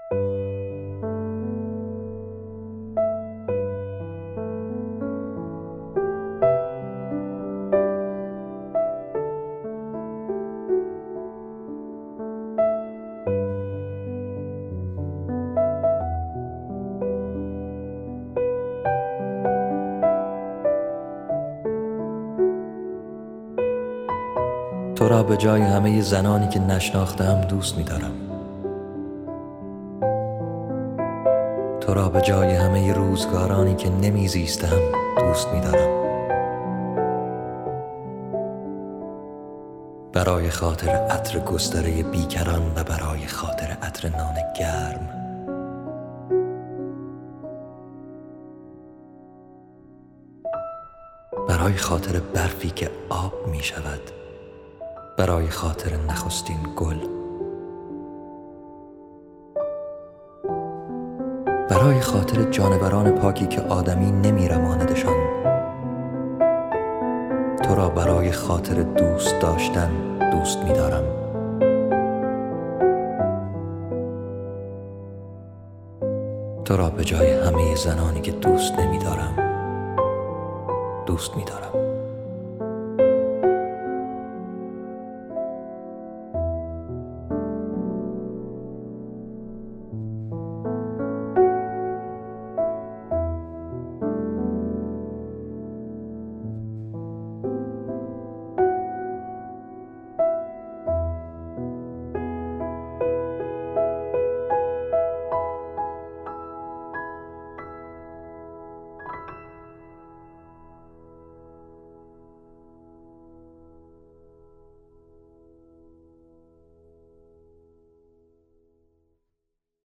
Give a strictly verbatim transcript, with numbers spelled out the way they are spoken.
تو را به جای همه زنانی که نشناختم دوست می‌دارم. تو را به جای همه روزگارانی که نمی‌زیستم دوست می‌دارم. برای خاطر عطر گستره بیکران و برای خاطر عطر نان گرم. برای خاطر برفی که آب می شود. برای خاطر نخستین گل. برای خاطر جانوران پاکی که آدمی نمی رماندشان. تو را برای خاطر دوست داشتن دوست می دارم. تو را به جای همه زنانی که دوست نمی دارم دوست می دارم.